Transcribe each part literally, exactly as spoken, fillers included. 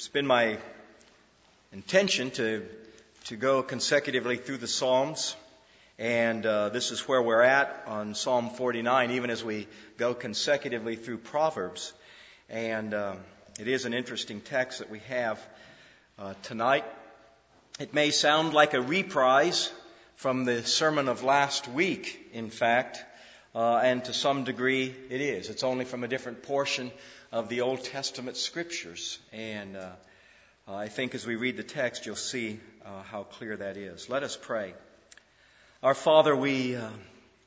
It's been my intention to to go consecutively through the Psalms, and uh, this is where we're at on Psalm forty-nine, even as we go consecutively through Proverbs. And uh, it is an interesting text that we have uh, tonight. It may sound like a reprise from the sermon of last week, in fact, uh, and to some degree it is. It's only from a different portion of the Old Testament Scriptures. And uh, I think as we read the text, you'll see uh, how clear that is. Let us pray. Our Father, we uh,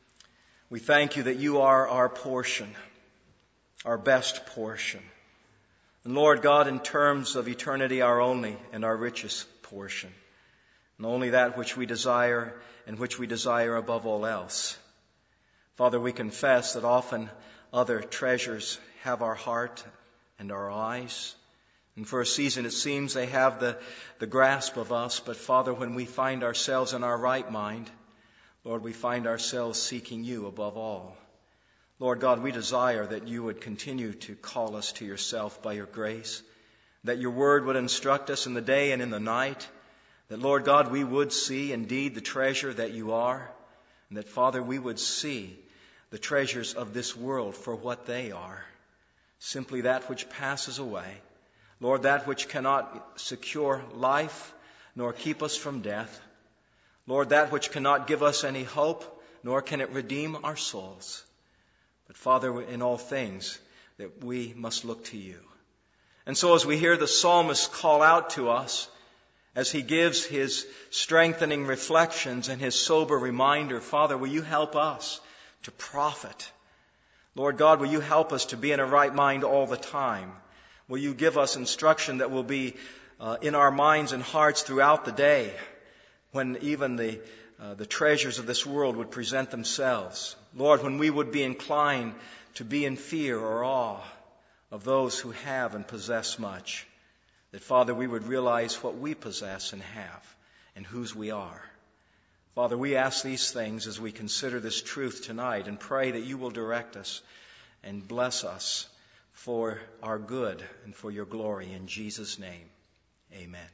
we thank you that you are our portion, our best portion. And Lord God, in terms of eternity, our only and our richest portion. And only that which we desire and which we desire above all else. Father, we confess that often other treasures have our heart and our eyes. And for a season it seems they have the, the grasp of us. But Father, when we find ourselves in our right mind, Lord, we find ourselves seeking you above all. Lord God, we desire that you would continue to call us to yourself by your grace. That your word would instruct us in the day and in the night. That, Lord God, we would see indeed the treasure that you are. And that, Father, we would see the treasures of this world for what they are. Simply that which passes away. Lord, that which cannot secure life nor keep us from death. Lord, that which cannot give us any hope, nor can it redeem our souls. But Father, in all things, that we must look to you. And so as we hear the psalmist call out to us, as he gives his strengthening reflections and his sober reminder, Father, will you help us to profit? Lord God, will you help us to be in a right mind all the time? Will you give us instruction that will be uh, in our minds and hearts throughout the day, when even the uh, the treasures of this world would present themselves? Lord, when we would be inclined to be in fear or awe of those who have and possess much, that, Father, we would realize what we possess and have and whose we are. Father, we ask these things as we consider this truth tonight and pray that you will direct us and bless us for our good and for your glory. In Jesus' name, amen.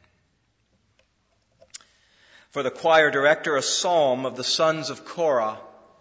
For the choir director, a psalm of the sons of Korah.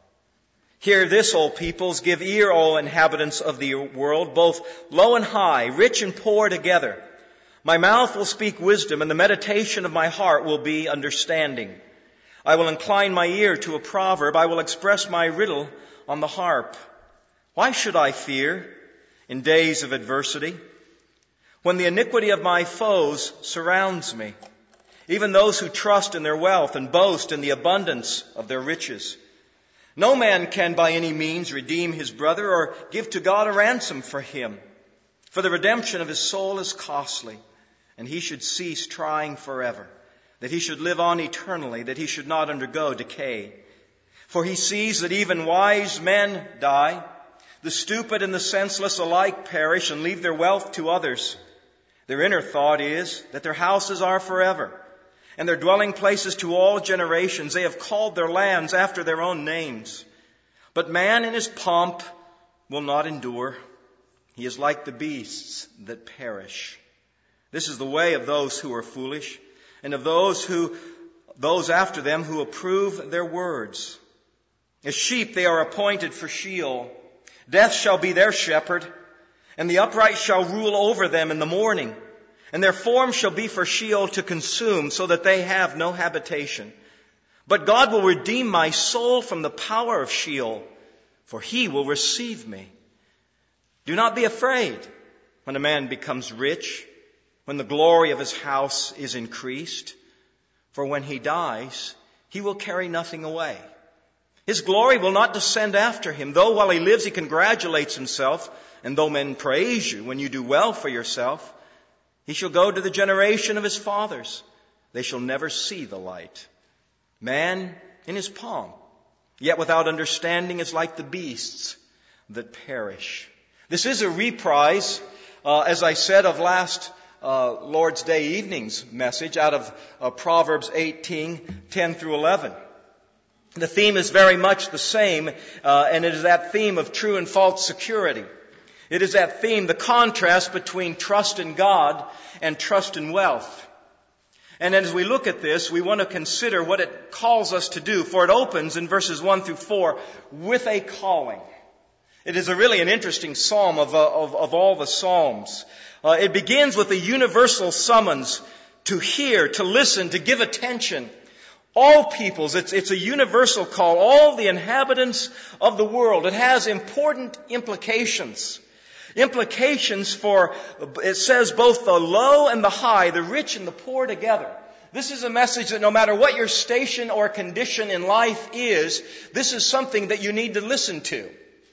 Hear this, O peoples, give ear, O inhabitants of the world, both low and high, rich and poor together. My mouth will speak wisdom, and the meditation of my heart will be understanding. I will incline my ear to a proverb. I will express my riddle on the harp. Why should I fear in days of adversity, when the iniquity of my foes surrounds me, even those who trust in their wealth and boast in the abundance of their riches? No man can by any means redeem his brother or give to God a ransom for him. For the redemption of his soul is costly, and he should cease trying forever, that he should live on eternally, that he should not undergo decay. For he sees that even wise men die, the stupid and the senseless alike perish and leave their wealth to others. Their inner thought is that their houses are forever, and their dwelling places to all generations. They have called their lands after their own names. But man in his pomp will not endure. He is like the beasts that perish. This is the way of those who are foolish, and of those who, those after them who approve their words. As sheep they are appointed for Sheol. Death shall be their shepherd, and the upright shall rule over them in the morning. And their form shall be for Sheol to consume, so that they have no habitation. But God will redeem my soul from the power of Sheol, for he will receive me. Do not be afraid when a man becomes rich, when the glory of his house is increased. For when he dies, he will carry nothing away. His glory will not descend after him, though while he lives he congratulates himself, and though men praise you when you do well for yourself. He shall go to the generation of his fathers. They shall never see the light. Man in his pomp, yet without understanding, is like the beasts that perish. This is a reprise, uh, as I said, of last uh, Lord's Day evening's message out of uh, Proverbs eighteen, ten through eleven. The theme is very much the same, uh, and it is that theme of true and false security. It is that theme, the contrast between trust in God and trust in wealth. And as we look at this, we want to consider what it calls us to do, for it opens in verses one through four with a calling. It is a really an interesting psalm of, uh, of, of all the psalms. Uh, it begins with a universal summons to hear, to listen, to give attention. All peoples, it's, it's a universal call, all the inhabitants of the world. It has important implications. Implications for, it says, both the low and the high, the rich and the poor together. This is a message that no matter what your station or condition in life is, this is something that you need to listen to.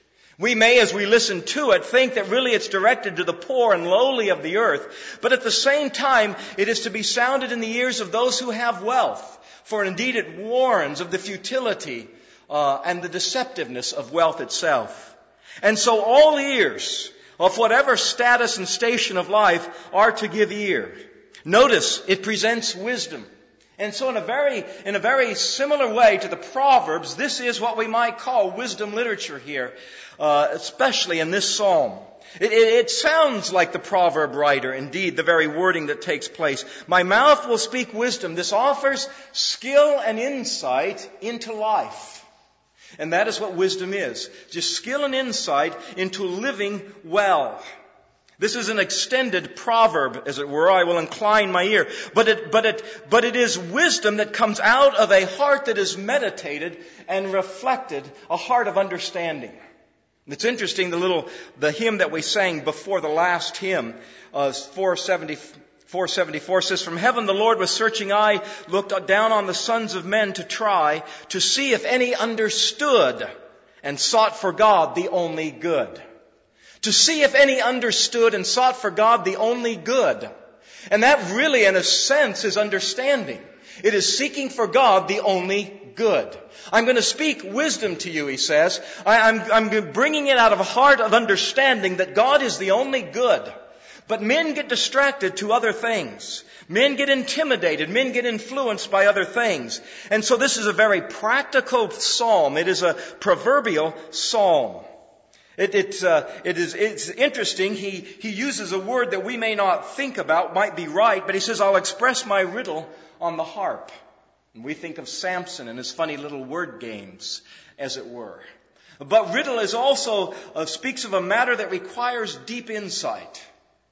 We may, as we listen to it, think that really it's directed to the poor and lowly of the earth. But at the same time, it is to be sounded in the ears of those who have wealth. For indeed it warns of the futility uh, and the deceptiveness of wealth itself. And so all ears of whatever status and station of life are to give ear. Notice, it presents wisdom. And so in a very, in a very similar way to the Proverbs, this is what we might call wisdom literature here, uh, especially in this psalm. It, it, it sounds like the proverb writer, indeed, the very wording that takes place. My mouth will speak wisdom. This offers skill and insight into life. And that is what wisdom is. Just skill and insight into living well. This is an extended proverb, as it were. I will incline my ear. But it, but it, but it is wisdom that comes out of a heart that is meditated and reflected, a heart of understanding. It's interesting, the little, the hymn that we sang before the last hymn, uh, four seventy-four says, from heaven the Lord with searching eye looked down on the sons of men to try, to see if any understood and sought for God the only good. To see if any understood and sought for God the only good. And that really, in a sense, is understanding. It is seeking for God the only good. I'm going to speak wisdom to you, he says. I, I'm, I'm bringing it out of a heart of understanding that God is the only good. But men get distracted to other things. Men get intimidated. Men get influenced by other things. And so this is a very practical psalm. It is a proverbial psalm. It, it, uh, it is, it's interesting. He, he uses a word that we may not think about, might be right, but he says, I'll express my riddle on the harp. And we think of Samson and his funny little word games, as it were. But riddle is also, uh, speaks of a matter that requires deep insight.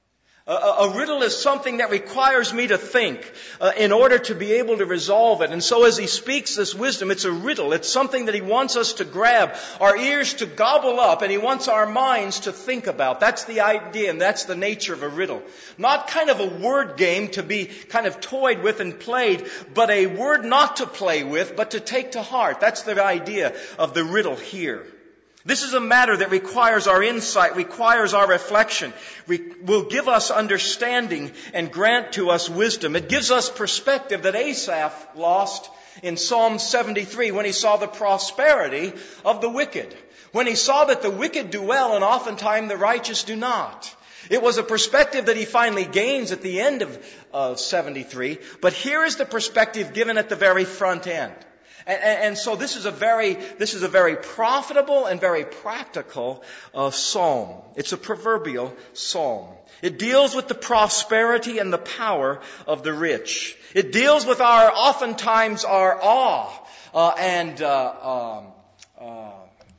A, a riddle is something that requires me to think uh, in order to be able to resolve it. And so as he speaks this wisdom, it's a riddle. It's something that he wants us to grab, our ears to gobble up, and he wants our minds to think about. That's the idea, and that's the nature of a riddle. Not kind of a word game to be kind of toyed with and played, but a word not to play with, but to take to heart. That's the idea of the riddle here. This is a matter that requires our insight, requires our reflection, re- will give us understanding and grant to us wisdom. It gives us perspective that Asaph lost in Psalm seventy-three when he saw the prosperity of the wicked. When he saw that the wicked do well and oftentimes the righteous do not. It was a perspective that he finally gains at the end of uh, seventy-three. But here is the perspective given at the very front end. And, and so this is a very, this is a very profitable and very practical uh, psalm. It's a proverbial psalm. It deals with the prosperity and the power of the rich. It deals with our, oftentimes our awe uh, and uh, um, uh,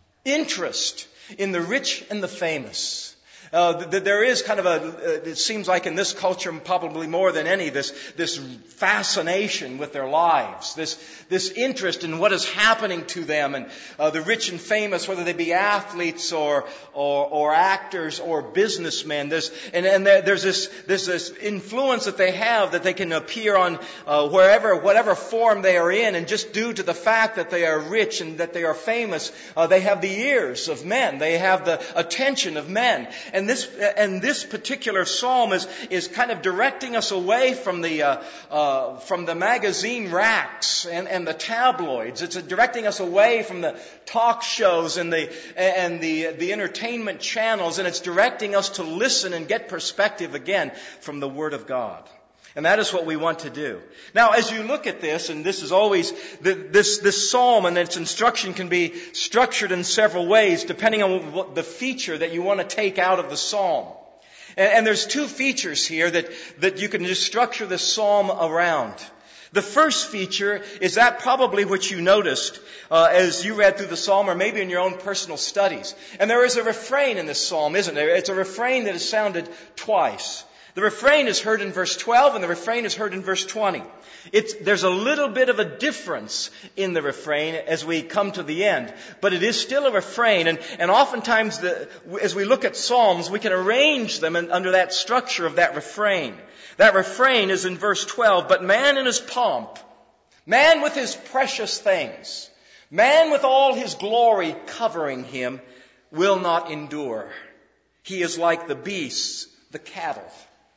interest in the rich and the famous. Uh, th- there is kind of a, uh, it seems like in this culture probably more than any, this, this fascination with their lives, this, this interest in what is happening to them, and uh, the rich and famous, whether they be athletes or, or, or actors or businessmen. There's, and, and there, there's this, there's this influence that they have that they can appear on uh, wherever, whatever form they are in, and just due to the fact that they are rich and that they are famous, uh, they have the ears of men, they have the attention of men. And And this, and this particular psalm is, is kind of directing us away from the, uh, uh, from the magazine racks and, and the tabloids. It's directing us away from the talk shows and the, and the, the entertainment channels. And it's directing us to listen and get perspective again from the Word of God. And that is what we want to do. Now, as you look at this, and this is always, this, this psalm and its instruction can be structured in several ways, depending on what the feature that you want to take out of the psalm. And, and there's two features here that, that you can just structure this psalm around. The first feature is that probably which you noticed uh, as you read through the psalm, or maybe in your own personal studies. And there is a refrain in this psalm, isn't there? It's a refrain that is sounded twice. The refrain is heard in verse twelve, and the refrain is heard in verse twenty. It's, there's a little bit of a difference in the refrain as we come to the end, but it is still a refrain. And, and oftentimes, the, as we look at psalms, we can arrange them in, under that structure of that refrain. That refrain is in verse twelve. But man in his pomp, man with his precious things, man with all his glory covering him, will not endure. He is like the beasts, the cattle,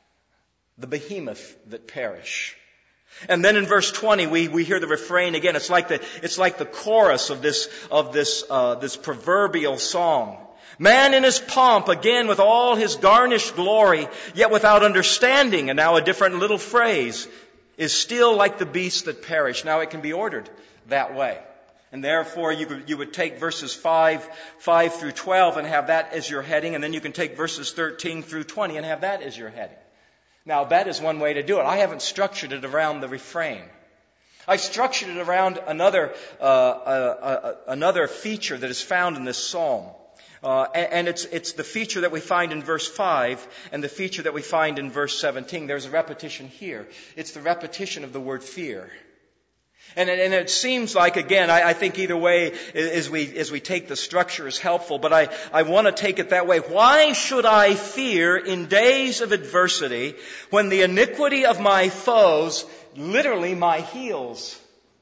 the behemoth that perish. And then in verse twenty, we, we hear the refrain again. It's like the, it's like the chorus of this, of this, uh, this proverbial song. Man in his pomp, again with all his garnished glory, yet without understanding, and now a different little phrase, is still like the beasts that perish. Now it can be ordered that way. And therefore you, you would take verses five, five through twelve and have that as your heading, and then you can take verses thirteen through twenty and have that as your heading. Now, that is one way to do it. I haven't structured it around the refrain. I structured it around another uh, uh, uh, another feature that is found in this psalm. Uh, and and it's, it's the feature that we find in verse five and the feature that we find in verse seventeen. There's a repetition here. It's the repetition of the word fear. And it, and it seems like, again, I, I think either way as we, as we take the structure is helpful, but I, I want to take it that way. Why should I fear in days of adversity when the iniquity of my foes, literally my heels,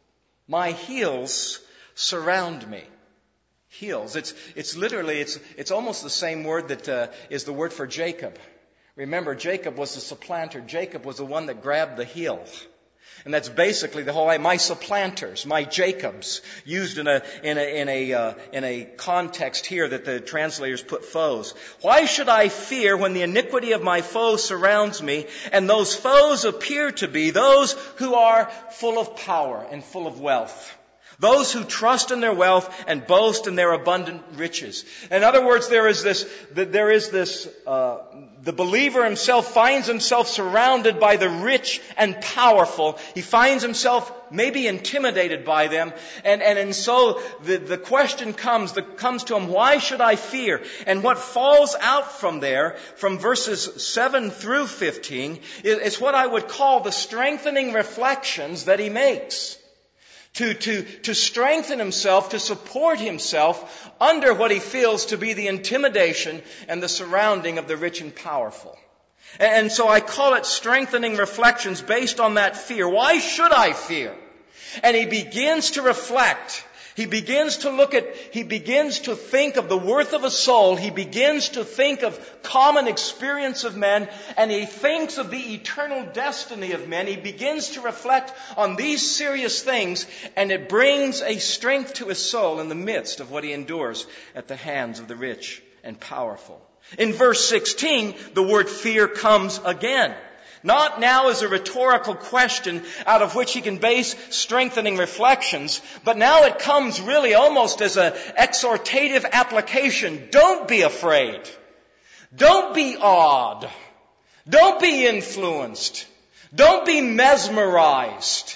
my heels surround me? Heels. It's, it's literally, it's, it's almost the same word that uh, is the word for Jacob. Remember, Jacob was the supplanter. Jacob was the one that grabbed the heel. And that's basically the whole idea. My supplanters, my Jacobs, used in a in a in a uh, in a context here that the translators put foes. Why should I fear when the iniquity of my foes surrounds me, and those foes appear to be those who are full of power and full of wealth? Those who trust in their wealth and boast in their abundant riches. In other words, there is this, there is this, uh, the believer himself finds himself surrounded by the rich and powerful. He finds himself maybe intimidated by them. And, and, and so the, the question comes, the, comes to him, why should I fear? And what falls out from there, from verses seven through fifteen, is, is what I would call the strengthening reflections that he makes. To, to, to strengthen himself, to support himself under what he feels to be the intimidation and the surrounding of the rich and powerful. And, and so I call it strengthening reflections based on that fear. Why should I fear? And he begins to reflect. He begins to look at, he begins to think of the worth of a soul. He begins to think of common experience of men, and he thinks of the eternal destiny of men. He begins to reflect on these serious things, and it brings a strength to his soul in the midst of what he endures at the hands of the rich and powerful. In verse sixteen, the word fear comes again. Not now as a rhetorical question out of which he can base strengthening reflections, but now it comes really almost as an exhortative application. Don't be afraid. Don't be awed. Don't be influenced. Don't be mesmerized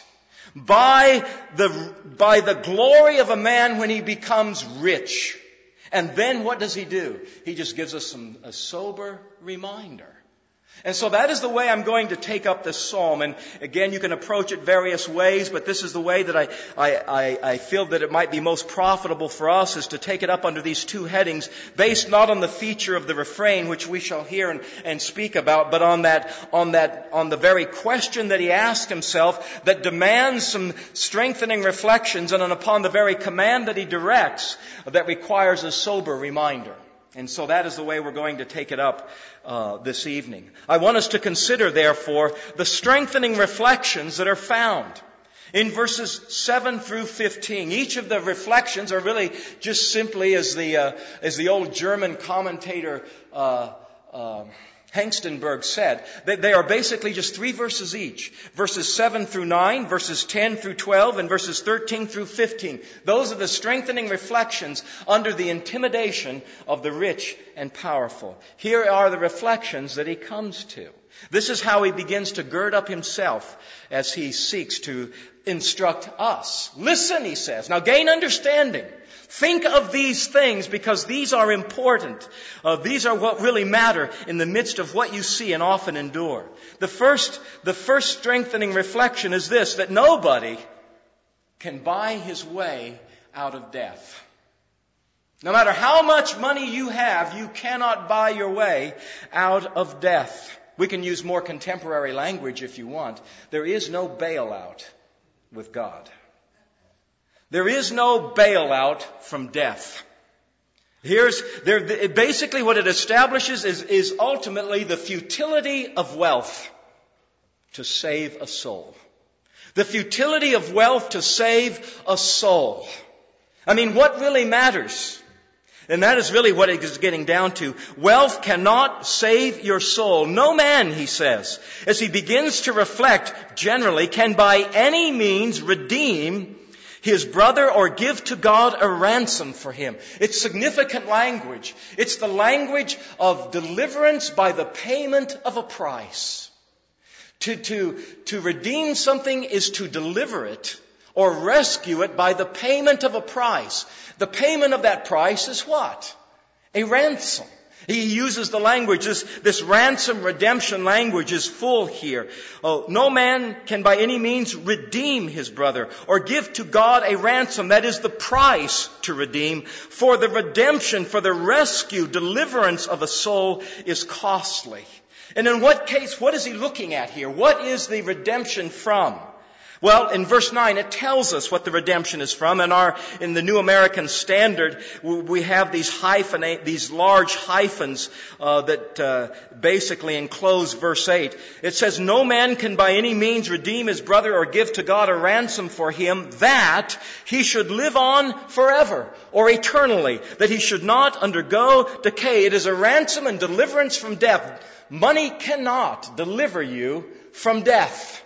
by the, by the glory of a man when he becomes rich. And then what does he do? He just gives us some, a sober reminder. And so that is the way I'm going to take up this psalm. And again, you can approach it various ways, but this is the way that I, I, I, I feel that it might be most profitable for us, is to take it up under these two headings, based not on the feature of the refrain, which we shall hear and, and speak about, but on that, on that, on the very question that he asked himself that demands some strengthening reflections, and upon the very command that he directs that requires a sober reminder. And so that is the way we're going to take it up uh, this evening. I want us to consider, therefore, the strengthening reflections that are found in verses seven through fifteen. Each of the reflections are really just simply, as the uh, as the old German commentator uh, uh, Hengstenberg said that they are basically just three verses each. Verses seven through nine, verses ten through twelve, and verses thirteen through fifteen. Those are the strengthening reflections under the intimidation of the rich and powerful. Here are the reflections that he comes to. This is how he begins to gird up himself as he seeks to instruct us. Listen, he says. Now gain understanding. Think of these things because these are important. Uh, these are what really matter in the midst of what you see and often endure. The first, the first strengthening reflection is this, that nobody can buy his way out of death. No matter how much money you have, you cannot buy your way out of death. We can use more contemporary language if you want. There is no bailout with God. There is no bailout from death. Here's there, basically what it establishes is, is ultimately the futility of wealth to save a soul. The futility of wealth to save a soul. I mean, what really matters? And that is really what it is getting down to. Wealth cannot save your soul. No man, he says, as he begins to reflect generally, can by any means redeem his brother or give to God a ransom for him. It's significant language. It's the language of deliverance by the payment of a price. To, to, to redeem something is to deliver it or rescue it by the payment of a price. The payment of that price is what? A ransom. He uses the language, this, this ransom redemption language is full here. Oh, no man can by any means redeem his brother or give to God a ransom. That is the price to redeem. For the redemption, for the rescue, deliverance of a soul is costly. And in what case, what is he looking at here? What is the redemption from? Well, in verse nine, it tells us what the redemption is from. In our, in the New American Standard, we have these hyphenate, these large hyphens uh, that uh, basically enclose verse eight. It says, "No man can by any means redeem his brother or give to God a ransom for him, that he should live on forever or eternally, that he should not undergo decay." It is a ransom and deliverance from death. Money cannot deliver you from death.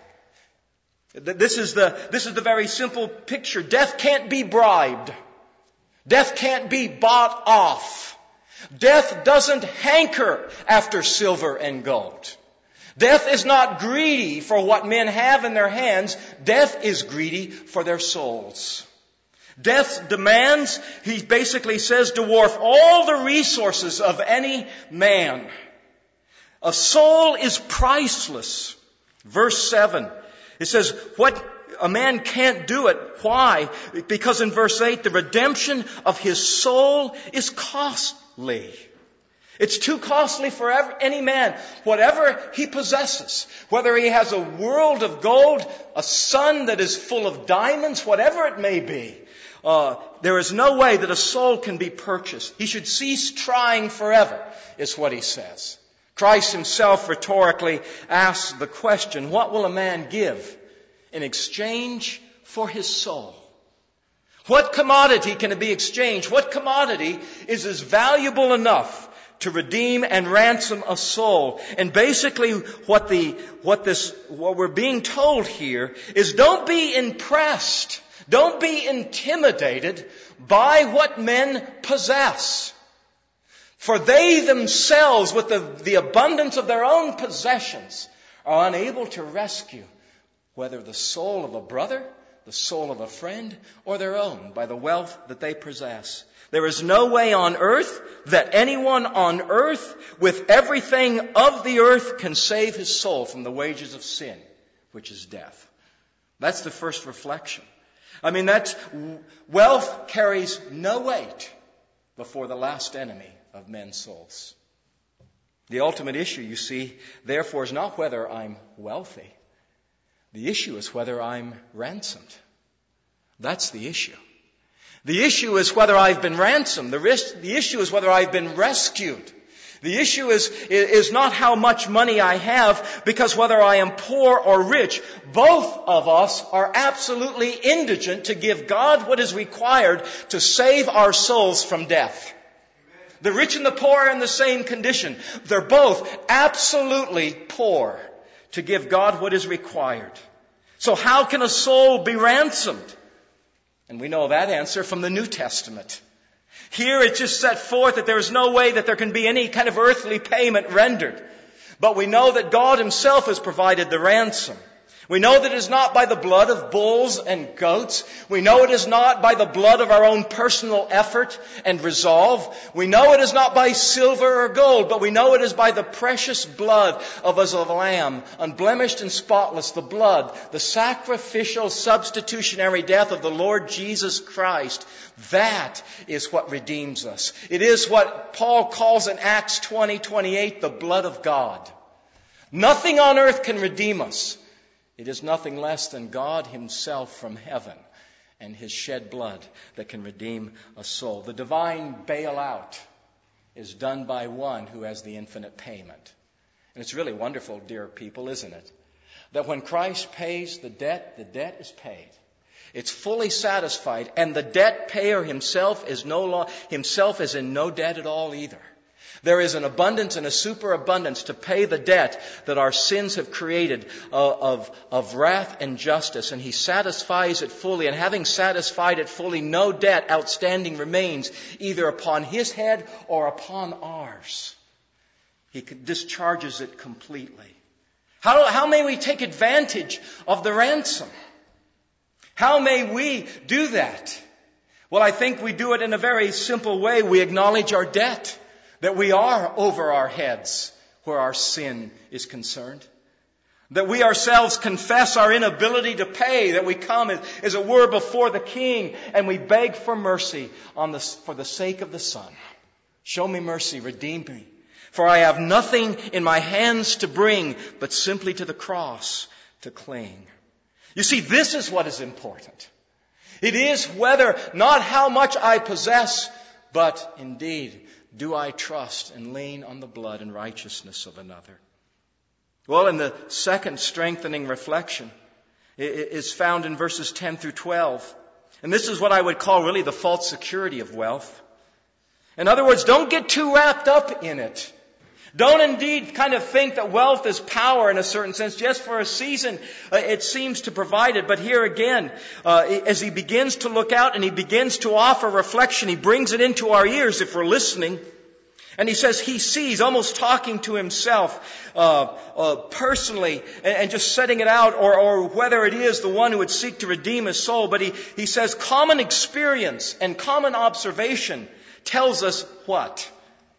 This is the, this is the very simple picture. Death can't be bribed. Death can't be bought off. Death doesn't hanker after silver and gold. Death is not greedy for what men have in their hands. Death is greedy for their souls. Death's demands, he basically says, dwarf all the resources of any man. A soul is priceless. Verse seven. It says, what a man can't do it. Why? Because in verse eight, the redemption of his soul is costly. It's too costly for any man. Whatever he possesses, whether he has a world of gold, a sun that is full of diamonds, whatever it may be, uh, there is no way that a soul can be purchased. He should cease trying forever, is what he says. Christ himself rhetorically asks the question, what will a man give in exchange for his soul? What commodity can be exchanged? What commodity is as valuable enough to redeem and ransom a soul? And basically what the, what this, what we're being told here is don't be impressed. Don't be intimidated by what men possess. For they themselves, with the, the abundance of their own possessions, are unable to rescue whether the soul of a brother, the soul of a friend, or their own by the wealth that they possess. There is no way on earth that anyone on earth with everything of the earth can save his soul from the wages of sin, which is death. That's the first reflection. I mean, that's, wealth carries no weight before the last enemy of men's souls. The ultimate issue, you see, therefore, is not whether I'm wealthy. The issue is whether I'm ransomed. That's the issue. The issue is whether I've been ransomed. The, risk, the issue is whether I've been rescued. The issue is, is not how much money I have, because whether I am poor or rich, both of us are absolutely indigent to give God what is required to save our souls from death. The rich and the poor are in the same condition. They're both absolutely poor to give God what is required. So how can a soul be ransomed? And we know that answer from the New Testament. Here it's just set forth that there is no way that there can be any kind of earthly payment rendered. But we know that God Himself has provided the ransom. We know that it is not by the blood of bulls and goats. We know it is not by the blood of our own personal effort and resolve. We know it is not by silver or gold, but we know it is by the precious blood of a lamb, unblemished and spotless, the blood, the sacrificial substitutionary death of the Lord Jesus Christ. That is what redeems us. It is what Paul calls in Acts twenty twenty-eight, the blood of God. Nothing on earth can redeem us. It is nothing less than God Himself from heaven and His shed blood that can redeem a soul. The divine bailout is done by one who has the infinite payment. And it's really wonderful, dear people, isn't it? That when Christ pays the debt, the debt is paid. It's fully satisfied, and the debt payer himself is no law, himself is in no debt at all either. There is an abundance and a superabundance to pay the debt that our sins have created uh, of, of wrath and justice. And He satisfies it fully. And having satisfied it fully, no debt outstanding remains either upon His head or upon ours. He discharges it completely. How, how may we take advantage of the ransom? How may we do that? Well, I think we do it in a very simple way. We acknowledge our debt. That we are over our heads where our sin is concerned. That we ourselves confess our inability to pay. That we come, as, as it were, before the King and we beg for mercy on the, for the sake of the Son. Show me mercy, redeem me. For I have nothing in my hands to bring, but simply to the cross to cling. You see, this is what is important. It is whether, not how much I possess, but indeed, do I trust and lean on the blood and righteousness of another? Well, in the second strengthening reflection is found in verses ten through twelve. And this is what I would call really the false security of wealth. In other words, don't get too wrapped up in it. Don't indeed kind of think that wealth is power in a certain sense. Just for a season, uh, it seems to provide it. But here again, uh, as he begins to look out and he begins to offer reflection, he brings it into our ears if we're listening. And he says he sees, almost talking to himself uh, uh, personally and, and just setting it out, or, or whether it is the one who would seek to redeem his soul. But he, he says common experience and common observation tells us what?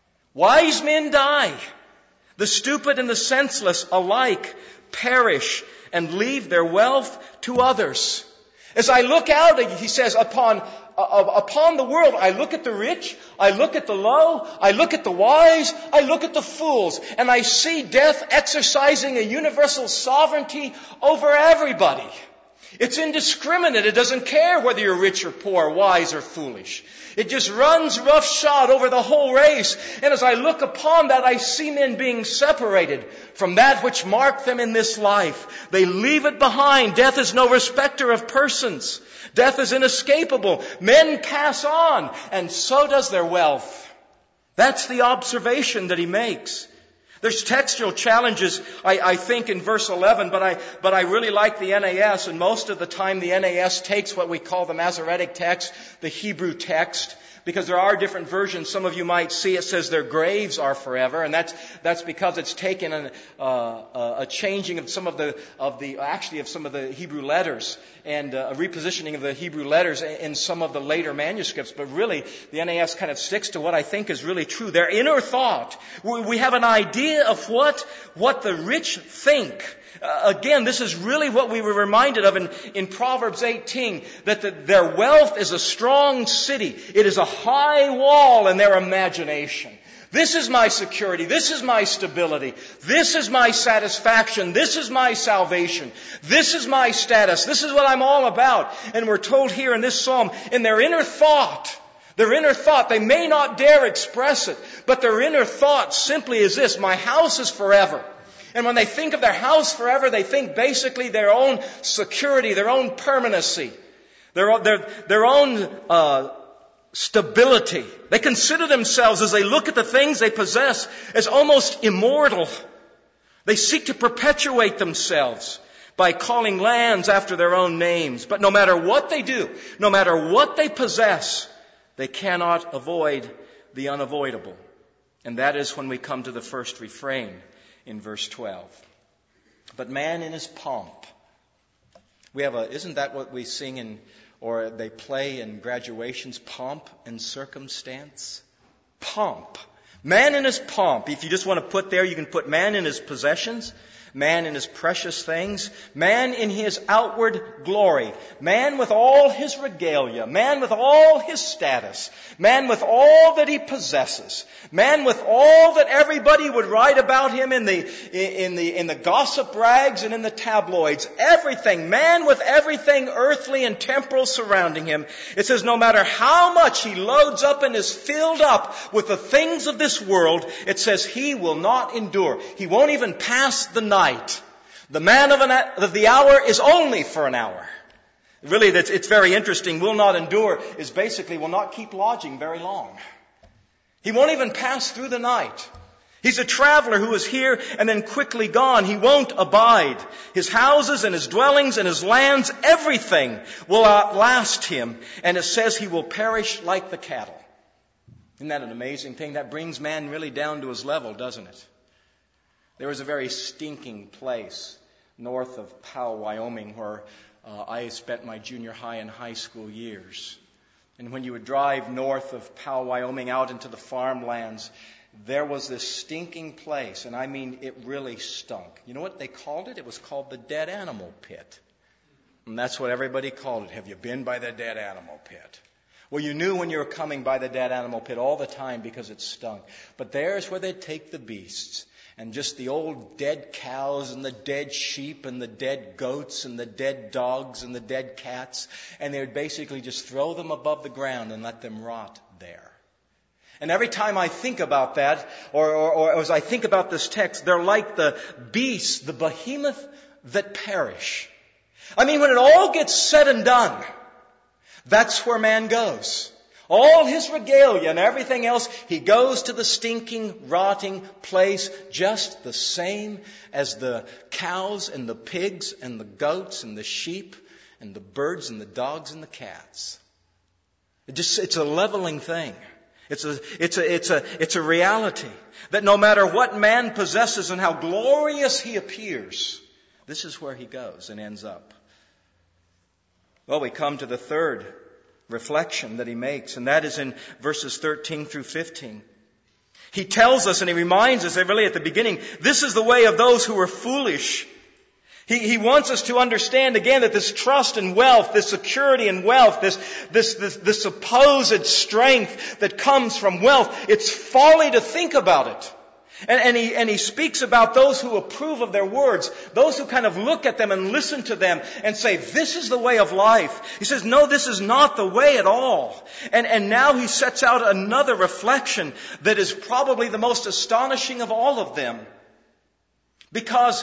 Wise men die. The stupid and the senseless alike perish and leave their wealth to others. As I look out, he says, upon uh, upon the world, I look at the rich, I look at the low, I look at the wise, I look at the fools, and I see death exercising a universal sovereignty over everybody. It's indiscriminate. It doesn't care whether you're rich or poor, wise or foolish. It just runs roughshod over the whole race. And as I look upon that, I see men being separated from that which marked them in this life. They leave it behind. Death is no respecter of persons. Death is inescapable. Men pass on, and so does their wealth. That's the observation that he makes. There's textual challenges, I, I think, in verse eleven, but I, but I really like the N A S, and most of the time the N A S takes what we call the Masoretic text, the Hebrew text, because there are different versions. Some of you might see it says their graves are forever, and that's that's because it's taken an, uh, a changing of some of the of the actually of some of the Hebrew letters and a repositioning of the Hebrew letters in some of the later manuscripts. But really, the N A S kind of sticks to what I think is really true. Their inner thought. We have an idea of what what the rich think. Uh, again, this is really what we were reminded of in, in Proverbs eighteen, that the, their wealth is a strong city. It is a high wall in their imagination. This is my security. This is my stability. This is my satisfaction. This is my salvation. This is my status. This is what I'm all about. And we're told here in this psalm, in their inner thought, their inner thought, they may not dare express it, but their inner thought simply is this: my house is forever. And when they think of their house forever, they think basically their own security, their own permanency, their, their, their own uh, stability. They consider themselves, as they look at the things they possess, as almost immortal. They seek to perpetuate themselves by calling lands after their own names. But no matter what they do, no matter what they possess, they cannot avoid the unavoidable. And that is when we come to the first refrain in verse twelve. But man in his pomp. We have a, isn't that what we sing in, or they play in graduations? Pomp and circumstance. Pomp. Man in his pomp. If you just want to put there, you can put man in his possessions, man in his precious things, man in his outward glory, man with all his regalia, man with all his status, man with all that he possesses, man with all that everybody would write about him in the in the in the gossip rags and in the tabloids. Everything, man with everything earthly and temporal surrounding him. It says no matter how much he loads up and is filled up with the things of this world, it says he will not endure. He won't even pass the night. The man of, an, of the hour is only for an hour. Really, that's, it's very interesting. Will not endure is basically will not keep lodging very long. He won't even pass through the night. He's a traveler who is here and then quickly gone. He won't abide. His houses and his dwellings and his lands, everything will outlast him. And it says he will perish like the cattle. Isn't that an amazing thing? That brings man really down to his level, doesn't it? There was a very stinking place north of Powell, Wyoming, where uh, I spent my junior high and high school years. And when you would drive north of Powell, Wyoming, out into the farmlands, there was this stinking place. And I mean, it really stunk. You know what they called it? It was called the Dead Animal Pit. And that's what everybody called it. Have you been by the Dead Animal Pit? Well, you knew when you were coming by the Dead Animal Pit all the time because it stunk. But there's where they'd take the beasts. And just the old dead cows and the dead sheep and the dead goats and the dead dogs and the dead cats. And they would basically just throw them above the ground and let them rot there. And every time I think about that, or, or, or as I think about this text, they're like the beasts, the behemoth that perish. I mean, when it all gets said and done, that's where man goes. All his regalia and everything else, he goes to the stinking, rotting place just the same as the cows and the pigs and the goats and the sheep and the birds and the dogs and the cats. It just, it's a leveling thing. It's a, it's a, it's a, it's a reality that no matter what man possesses and how glorious he appears, this is where he goes and ends up. Well, we come to the third reflection that he makes, and that is in verses thirteen through fifteen. He tells us and he reminds us that really at the beginning, this is the way of those who are foolish. He, he wants us to understand again that this trust in wealth, this security in wealth, this, this, this, this supposed strength that comes from wealth, it's folly to think about it. And, and, he, and he speaks about those who approve of their words, those who kind of look at them and listen to them and say, this is the way of life. He says, no, this is not the way at all. And, and now he sets out another reflection that is probably the most astonishing of all of them. Because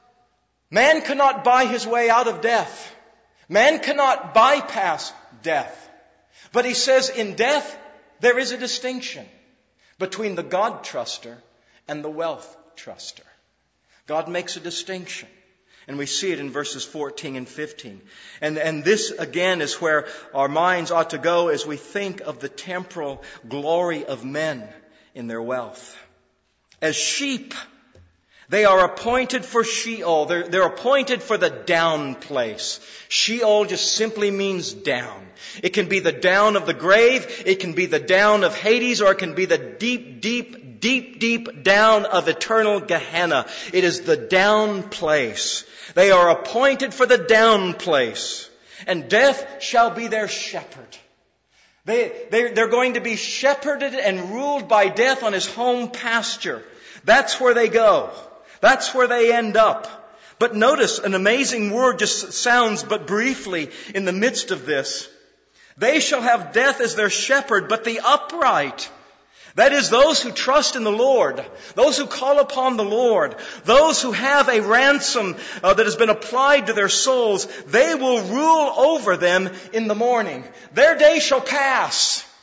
man cannot buy his way out of death. Man cannot bypass death. But he says in death, there is a distinction between the God-truster and the wealth truster. God makes a distinction. And we see it in verses fourteen and fifteen. And, and this again is where our minds ought to go as we think of the temporal glory of men in their wealth. As sheep, they are appointed for Sheol. They're, they're appointed for the down place. Sheol just simply means down. It can be the down of the grave. It can be the down of Hades, or it can be the deep, deep, deep, deep down of eternal Gehenna. It is the down place. They are appointed for the down place. And death shall be their shepherd. They, they, they're going to be shepherded and ruled by death on his home pasture. That's where they go. That's where they end up. But notice an amazing word just sounds but briefly in the midst of this. They shall have death as their shepherd, but the upright, that is those who trust in the Lord, those who call upon the Lord, those who have a ransom uh, that has been applied to their souls, they will rule over them in the morning. Their day shall pass.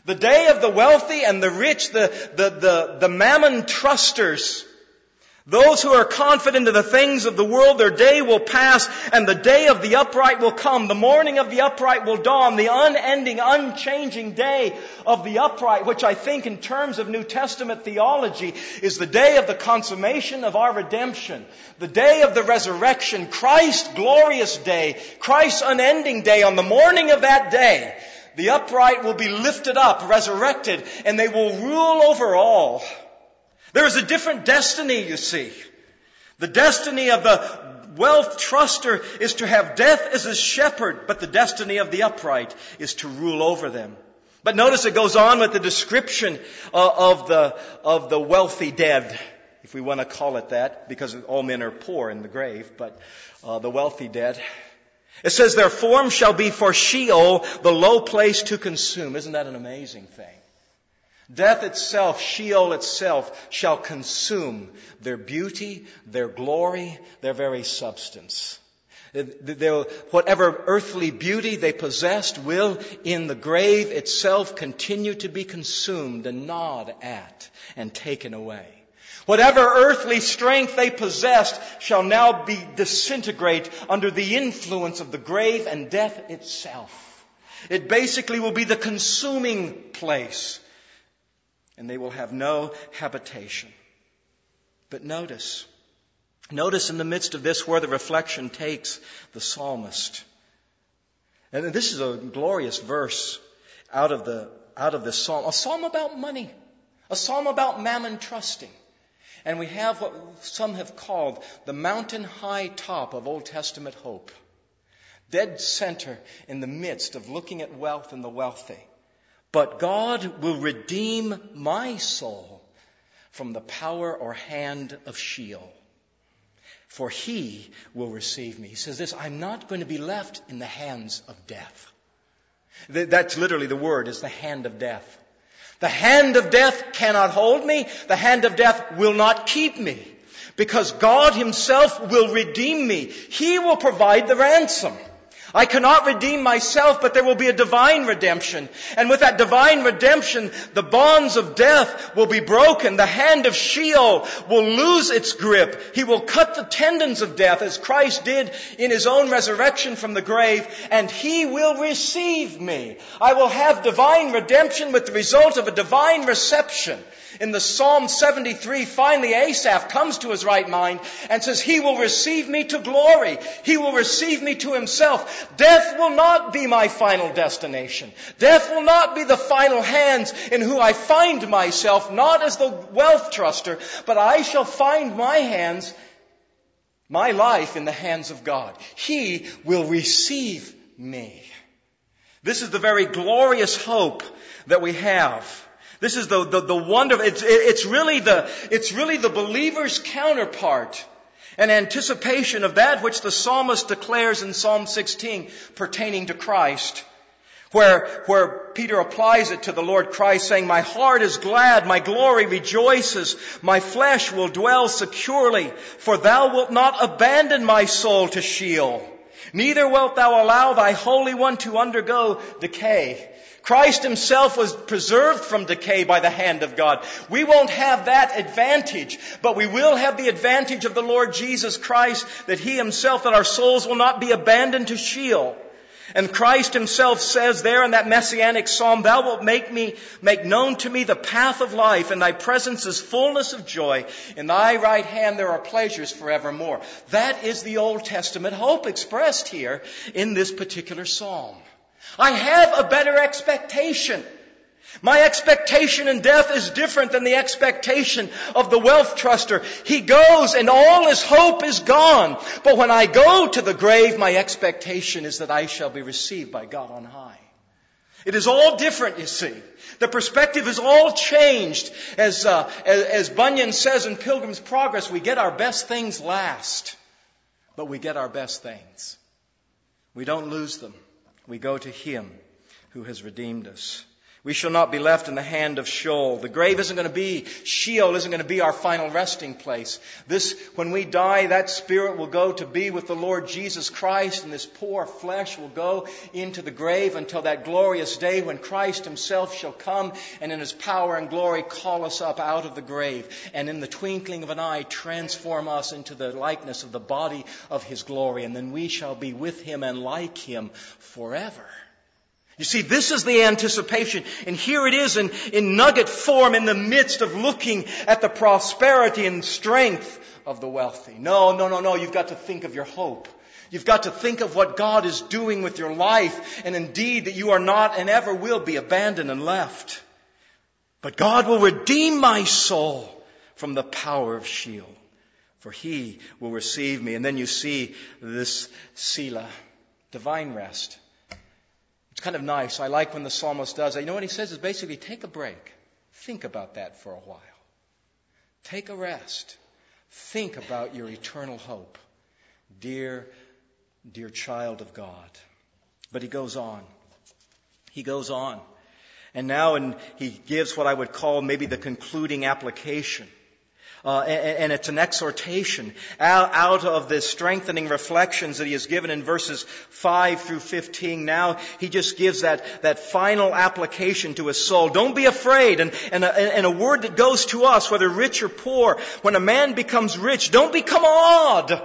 The day of the wealthy and the rich, the, the, the, the mammon trusters. Those who are confident of the things of the world, their day will pass, and the day of the upright will come. The morning of the upright will dawn. The unending, unchanging day of the upright, which I think in terms of New Testament theology is the day of the consummation of our redemption. The day of the resurrection, Christ's glorious day, Christ's unending day. On the morning of that day, the upright will be lifted up, resurrected, and they will rule over all. There is a different destiny, you see. The destiny of the wealth truster is to have death as his shepherd, but the destiny of the upright is to rule over them. But notice it goes on with the description uh, of the of the wealthy dead, if we want to call it that, because all men are poor in the grave, but uh, the wealthy dead. It says, their form shall be for Sheol, the low place to consume. Isn't that an amazing thing? Death itself, Sheol itself, shall consume their beauty, their glory, their very substance. They'll, whatever earthly beauty they possessed will, in the grave itself, continue to be consumed and gnawed at and taken away. Whatever earthly strength they possessed shall now be disintegrate under the influence of the grave and death itself. It basically will be the consuming place. And they will have no habitation. But notice, notice in the midst of this where the reflection takes the psalmist. And this is a glorious verse out of the out of this psalm. A psalm about money. A psalm about mammon trusting. And we have what some have called the mountain high top of Old Testament hope. Dead center in the midst of looking at wealth and the wealthy. But God will redeem my soul from the power or hand of Sheol. For He will receive me. He says this, I'm not going to be left in the hands of death. That's literally the word, is the hand of death. The hand of death cannot hold me. The hand of death will not keep me. Because God Himself will redeem me. He will provide the ransom. I cannot redeem myself, but there will be a divine redemption. And with that divine redemption, the bonds of death will be broken. The hand of Sheol will lose its grip. He will cut the tendons of death, as Christ did in His own resurrection from the grave, and He will receive me. I will have divine redemption with the result of a divine reception. In the Psalm seventy-three, finally Asaph comes to his right mind and says, He will receive me to glory. He will receive me to Himself. Death will not be my final destination. Death will not be the final hands in who I find myself, not as the wealth truster, but I shall find my hands, my life in the hands of God. He will receive me. This is the very glorious hope that we have. This is the, the, the wonder, it's, it's really the, it's really the believer's counterpart, an anticipation of that which the psalmist declares in Psalm sixteen pertaining to Christ, where, where Peter applies it to the Lord Christ, saying, my heart is glad, my glory rejoices, my flesh will dwell securely, for thou wilt not abandon my soul to Sheol, neither wilt thou allow thy Holy One to undergo decay. Christ Himself was preserved from decay by the hand of God. We won't have that advantage, but we will have the advantage of the Lord Jesus Christ, that He Himself, that our souls will not be abandoned to Sheol. And Christ Himself says there in that messianic psalm, Thou wilt make me, make known to me the path of life, and Thy presence is fullness of joy. In Thy right hand there are pleasures forevermore. That is the Old Testament hope expressed here in this particular psalm. I have a better expectation. My expectation in death is different than the expectation of the wealth truster. He goes and all his hope is gone. But when I go to the grave, my expectation is that I shall be received by God on high. It is all different, you see. The perspective is all changed. As, uh, as, as Bunyan says in Pilgrim's Progress, we get our best things last, but we get our best things. We don't lose them. We go to Him who has redeemed us. We shall not be left in the hand of Sheol. The grave isn't going to be, Sheol isn't going to be our final resting place. This, when we die, that spirit will go to be with the Lord Jesus Christ, and this poor flesh will go into the grave until that glorious day when Christ Himself shall come and in His power and glory call us up out of the grave, and in the twinkling of an eye transform us into the likeness of the body of His glory, and then we shall be with Him and like Him forever. You see, this is the anticipation. And here it is in, in nugget form in the midst of looking at the prosperity and strength of the wealthy. No, no, no, no. You've got to think of your hope. You've got to think of what God is doing with your life. And indeed that you are not and ever will be abandoned and left. But God will redeem my soul from the power of Sheol. For He will receive me. And then you see this Selah, divine rest. It's kind of nice. I like when the psalmist does that. You know what he says is basically take a break. Think about that for a while. Take a rest. Think about your eternal hope. Dear, dear child of God. But he goes on. He goes on. And now and he gives what I would call maybe the concluding application. Uh, and, and it's an exhortation out, out of the strengthening reflections that he has given in verses five through fifteen. Now he just gives that, that final application to his soul. Don't be afraid. And, and, a, and a word that goes to us, whether rich or poor, when a man becomes rich, don't become awed.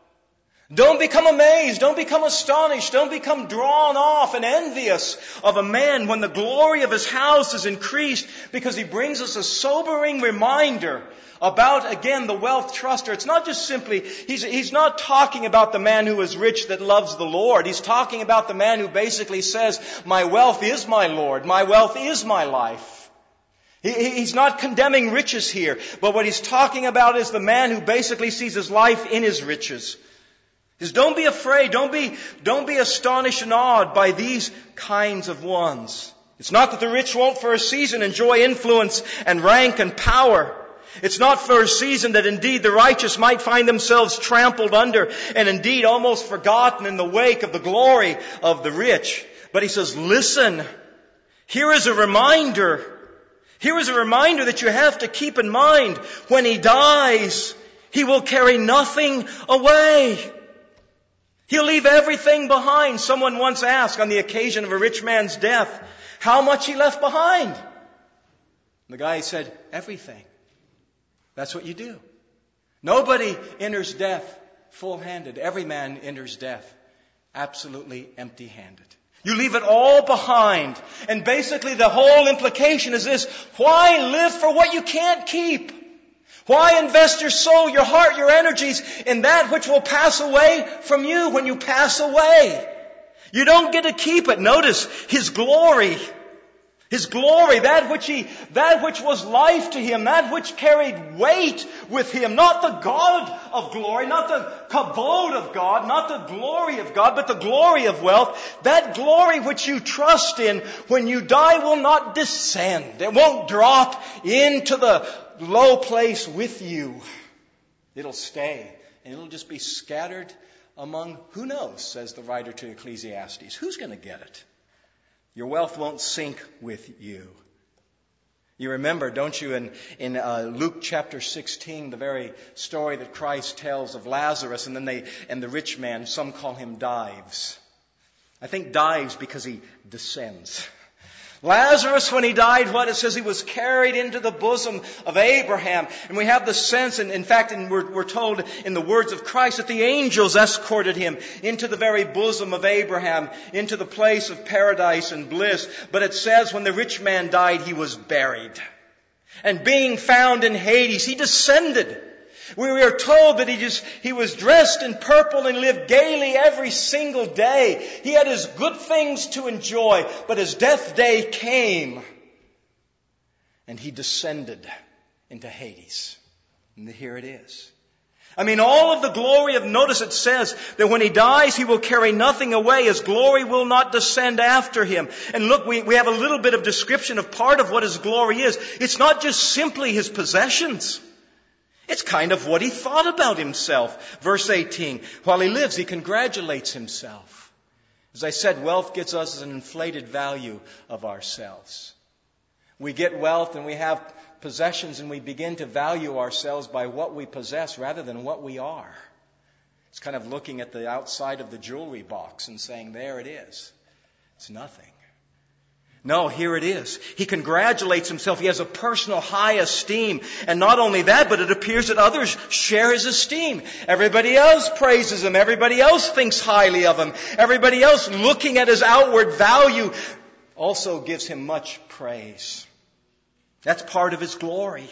Don't become amazed. Don't become astonished. Don't become drawn off and envious of a man when the glory of his house is increased, because he brings us a sobering reminder about, again, the wealth truster. It's not just simply, he's, he's not talking about the man who is rich that loves the Lord. He's talking about the man who basically says, my wealth is my Lord. My wealth is my life. He, he's not condemning riches here, but what he's talking about is the man who basically sees his life in his riches. Is don't be afraid, don't be, don't be astonished and awed by these kinds of ones. It's not that the rich won't for a season enjoy influence and rank and power. It's not for a season that indeed the righteous might find themselves trampled under and indeed almost forgotten in the wake of the glory of the rich. But he says, listen, here is a reminder. Here is a reminder that you have to keep in mind. When he dies, he will carry nothing away. He'll leave everything behind. Someone once asked on the occasion of a rich man's death, how much he left behind? And the guy said, everything. That's what you do. Nobody enters death full-handed. Every man enters death absolutely empty-handed. You leave it all behind. And basically the whole implication is this: why live for what you can't keep? Why invest your soul, your heart, your energies in that which will pass away from you when you pass away? You don't get to keep it. Notice His glory. His glory, that which he, that which was life to Him, that which carried weight with Him, not the God of glory, not the kabod of God, not the glory of God, but the glory of wealth. That glory which you trust in when you die will not descend. It won't drop into the low place with you. It'll stay, and it'll just be scattered among, who knows, says the writer to Ecclesiastes. Who's going to get it? Your wealth won't sink with you. You remember, don't you, in, in uh, Luke chapter sixteen, the very story that Christ tells of Lazarus and then they and the rich man, some call him Dives. I think Dives because he descends. Lazarus, when he died, what it says, he was carried into the bosom of Abraham. And we have the sense, and in fact, and we're, we're told in the words of Christ, that the angels escorted him into the very bosom of Abraham, into the place of paradise and bliss. But it says when the rich man died, he was buried. And being found in Hades, he descended. We are told that he just, he was dressed in purple and lived gaily every single day. He had his good things to enjoy, but his death day came and he descended into Hades. And here it is. I mean, all of the glory of, notice it says that when he dies, he will carry nothing away. His glory will not descend after him. And look, we, we have a little bit of description of part of what his glory is. It's not just simply his possessions. It's kind of what he thought about himself. Verse eighteen, while he lives, he congratulates himself. As I said, wealth gets us an inflated value of ourselves. We get wealth and we have possessions and we begin to value ourselves by what we possess rather than what we are. It's kind of looking at the outside of the jewelry box and saying, there it is. It's nothing. No, here it is. He congratulates himself. He has a personal high esteem. And not only that, but it appears that others share his esteem. Everybody else praises him. Everybody else thinks highly of him. Everybody else, looking at his outward value, also gives him much praise. That's part of his glory.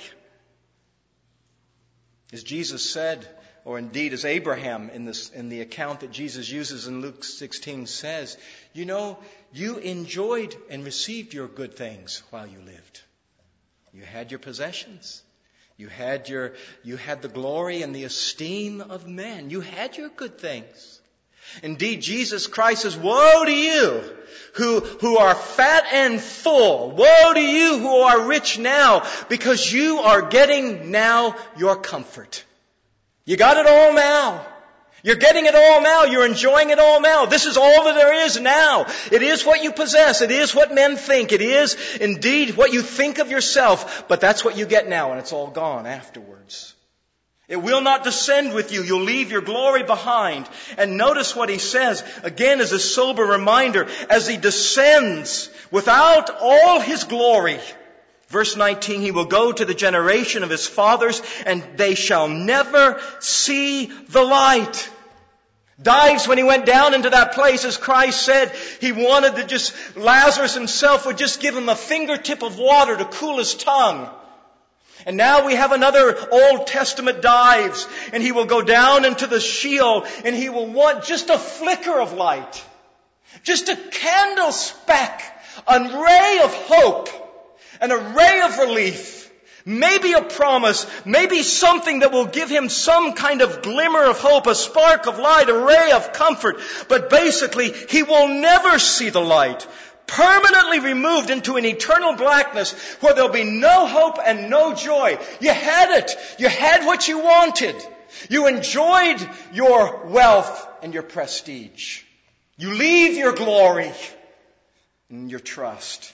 As Jesus said, or indeed as Abraham in this in the account that Jesus uses in Luke sixteen says, you know, you enjoyed and received your good things while you lived. You had your possessions. You had your you had the glory and the esteem of men. You had your good things. Indeed, Jesus Christ says, woe to you who, who are fat and full. Woe to you who are rich now, because you are getting now your comfort. You got it all now. You're getting it all now. You're enjoying it all now. This is all that there is now. It is what you possess. It is what men think. It is indeed what you think of yourself. But that's what you get now, and it's all gone afterwards. It will not descend with you. You'll leave your glory behind. And notice what he says, again as a sober reminder, as he descends without all his glory. Verse nineteen, he will go to the generation of his fathers, and they shall never see the light. Dives when he went down into that place, as Christ said, he wanted to just, Lazarus himself would just give him a fingertip of water to cool his tongue. And now we have another Old Testament dives, and he will go down into the Sheol, and he will want just a flicker of light. Just a candle speck, a ray of hope. An array of relief, maybe a promise, maybe something that will give him some kind of glimmer of hope, a spark of light, a ray of comfort. But basically, he will never see the light, permanently removed into an eternal blackness where there'll be no hope and no joy. You had it. You had what you wanted. You enjoyed your wealth and your prestige. You leave your glory and your trust.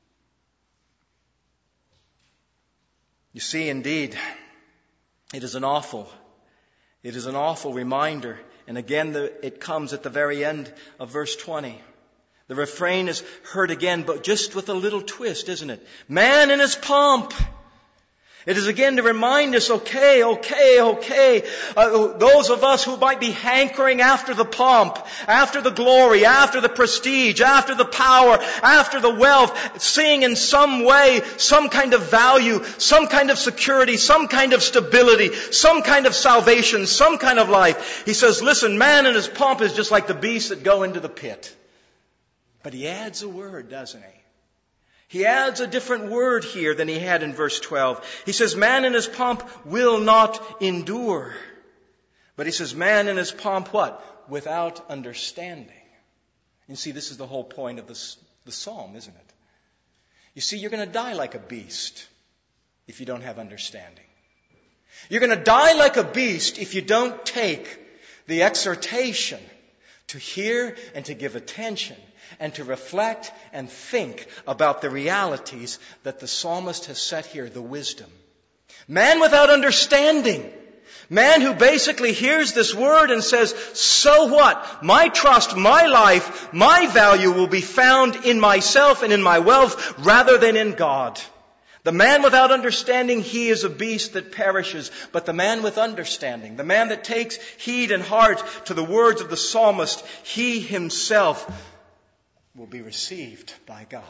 You see, indeed, it is an awful, it is an awful reminder. And again, the, it comes at the very end of verse twenty. The refrain is heard again, but just with a little twist, isn't it? Man in his pomp. It is again to remind us, okay, okay, okay, uh, those of us who might be hankering after the pomp, after the glory, after the prestige, after the power, after the wealth, seeing in some way some kind of value, some kind of security, some kind of stability, some kind of salvation, some kind of life. He says, listen, man in his pomp is just like the beasts that go into the pit. But he adds a word, doesn't he? He adds a different word here than he had in verse twelve. He says, man in his pomp will not endure. But he says, man in his pomp, what? Without understanding. You see, this is the whole point of this, the psalm, isn't it? You see, you're going to die like a beast if you don't have understanding. You're going to die like a beast if you don't take the exhortation to hear and to give attention and to reflect and think about the realities that the psalmist has set here, the wisdom. Man without understanding. Man who basically hears this word and says, so what? My trust, my life, my value will be found in myself and in my wealth rather than in God. The man without understanding, he is a beast that perishes. But the man with understanding, the man that takes heed and heart to the words of the psalmist, he himself will be received by God.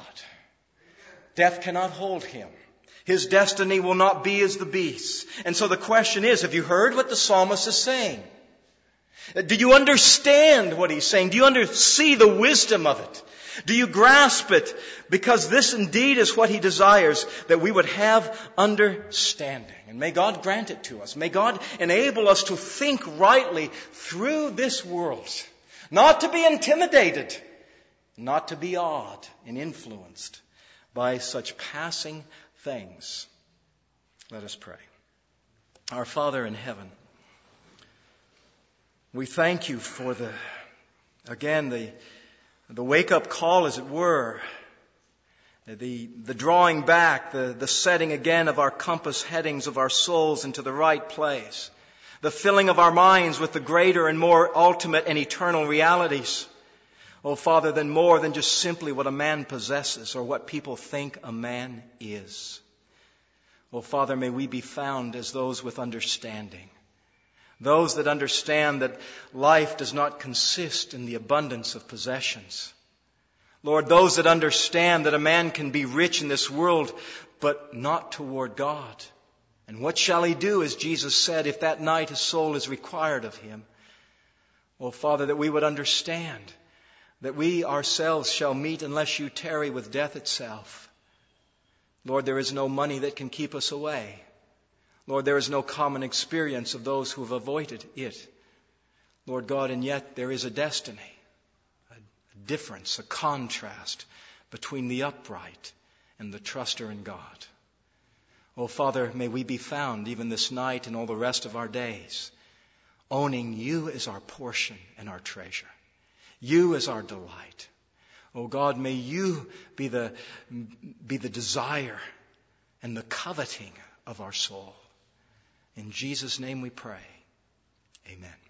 Death cannot hold him. His destiny will not be as the beast's. And so the question is, have you heard what the psalmist is saying? Do you understand what he's saying? Do you under, see the wisdom of it? Do you grasp it? Because this indeed is what he desires, that we would have understanding. And may God grant it to us. May God enable us to think rightly through this world. Not to be intimidated. Not to be awed and influenced by such passing things. Let us pray. Our Father in heaven, we thank you for the, again, the, the wake-up call, as it were, the, the drawing back, the, the setting again of our compass headings of our souls into the right place, the filling of our minds with the greater and more ultimate and eternal realities. Oh, Father, then more than just simply what a man possesses or what people think a man is. Oh, Father, may we be found as those with understanding. Those that understand that life does not consist in the abundance of possessions. Lord, those that understand that a man can be rich in this world, but not toward God. And what shall he do, as Jesus said, if that night his soul is required of him? Oh, Father, that we would understand that we ourselves shall meet unless you tarry with death itself. Lord, there is no money that can keep us away. Lord, there is no common experience of those who have avoided it. Lord God, and yet there is a destiny, a difference, a contrast between the upright and the truster in God. Oh, Father, may we be found even this night and all the rest of our days, owning you as our portion and our treasure. You as our delight. Oh God, may you be the, be the desire and the coveting of our soul. In Jesus' name we pray. Amen.